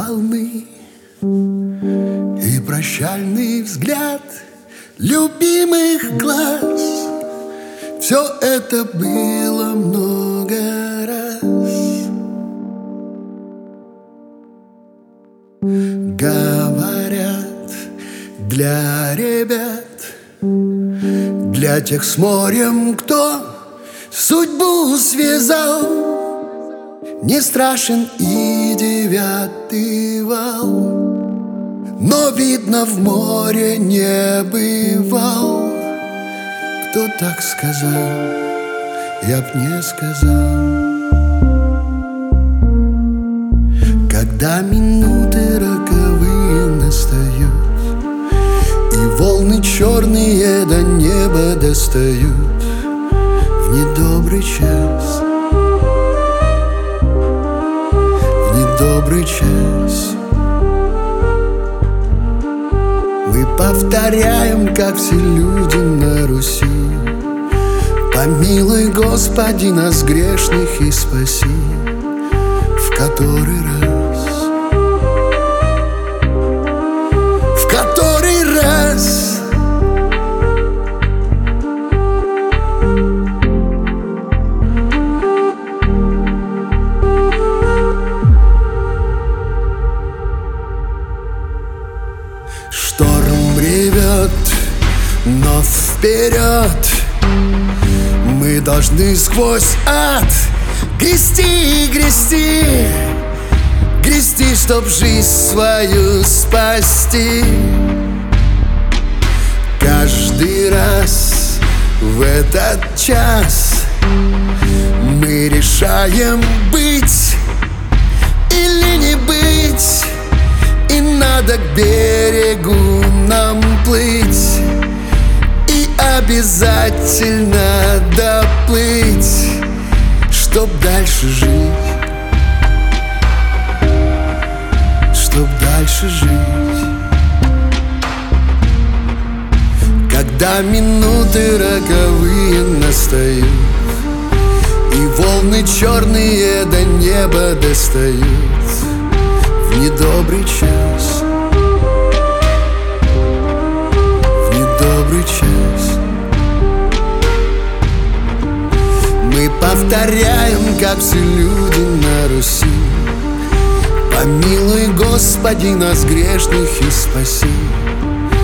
волны и прощальный взгляд любимых глаз. Все это было много раз. Говорят, для ребят, для тех с морем, кто судьбу связал, не страшен и 9-й вал. Но, видно, в море не бывал. Кто так сказал, я б не сказал. Когда минуты роковые настают, и волны черные до неба достают в недобрый час, в недобрый час. Мы повторяем, как все люди на Руси: помилуй, Господи, нас грешных и спаси. В который раз, в который раз. Шторм ревет, но вперед мы должны сквозь ад грести и грести, грести, чтоб жизнь свою спасти. Каждый раз в этот час мы решаем быть или не быть, и надо к берегу нам плыть, и обязательно доплыть, чтоб дальше жить, чтоб дальше жить. Когда минуты роковые настают, и волны черные до неба достают в недобрый час, в недобрый час. Мы повторяем, как все люди на Руси: помилуй, Господи, нас грешных и спаси.